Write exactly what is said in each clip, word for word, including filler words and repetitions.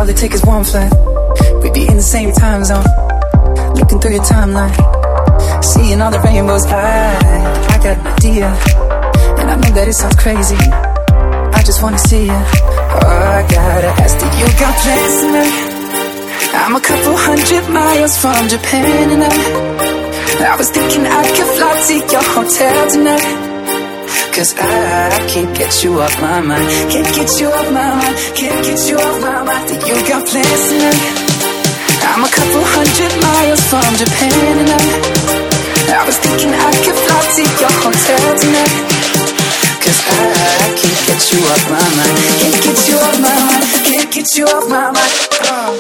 all it takes is one flight. We'd be in the same time zone, looking through your timeline, seeing all the rainbows. I, I got an idea, and I know that it sounds crazy. I just wanna see you. Oh, I gotta ask, do you got plans tonight? I'm a couple hundred miles from Japan, and I, I was thinking I could fly to your hotel tonight. Cause I can't get you off my mind. Can't get you off my mind. Can't get you off my mind. Think you got plans tonight? I'm a couple hundred miles from Japan, and I, I was thinking I could fly to your hotel tonight. Cause I can't get you off my mind. Can't get you off my mind. Can't get you off my mind. Oh.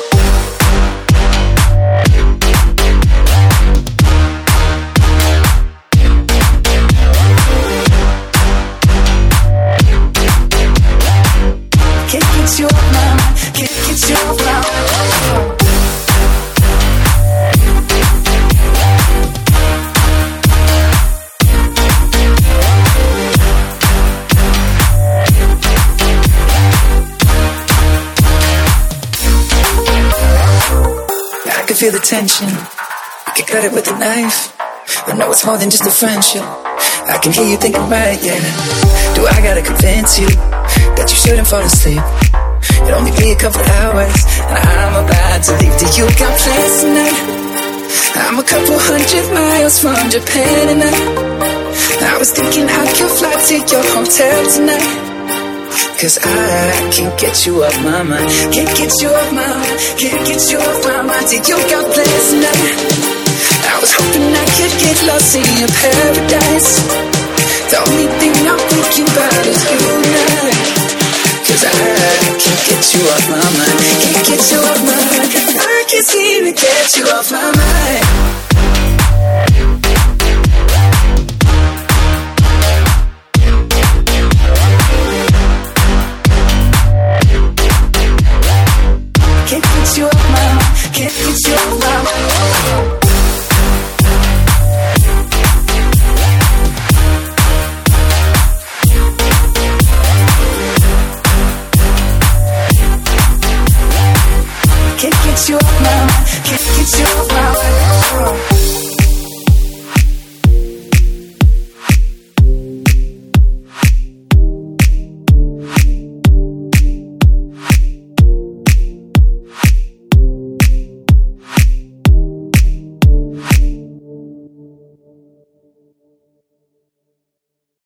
Get you off my mind, can't get you off my mind. I can feel the tension, you can cut it with a knife. I know it's more than just a friendship. I can hear you thinking right, yeah. Do I gotta convince you that you shouldn't fall asleep? It'll only be a couple hours, and I'm about to leave. Do you got plans tonight? I'm a couple hundred miles from Japan, and I, I was thinking I could fly to your hotel tonight. Cause I can't get you off my mind. Can't get you off my mind. Can't get you off my mind. Do you got plans tonight? I was hoping I could get lost in your paradise. The only thing I'm thinking about is you and I. Cause I can't get you off my mind. Can't get you off my mind. I can't seem to get you off my mind. Can't get you off my mind. Can't get you off my mind. Can't get you off my mind. Can't get you off my mind.